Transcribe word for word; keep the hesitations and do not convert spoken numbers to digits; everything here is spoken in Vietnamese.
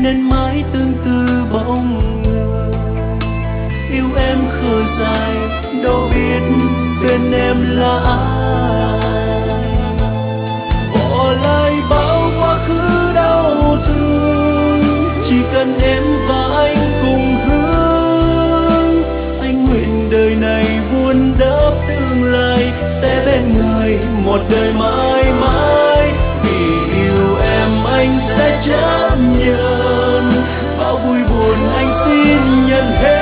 lên mãi tương tư bóng người. Yêu em khờ dài đâu biết bên em là ai, bỏ lại bao quá khứ đau thương, chỉ cần em và anh cùng hướng. Anh nguyện đời này vun đắp tương lai sẽ bên người một đời mãi mãi. Vì yêu em anh sẽ chấp nhận bao vui buồn, anh xin nhận hết.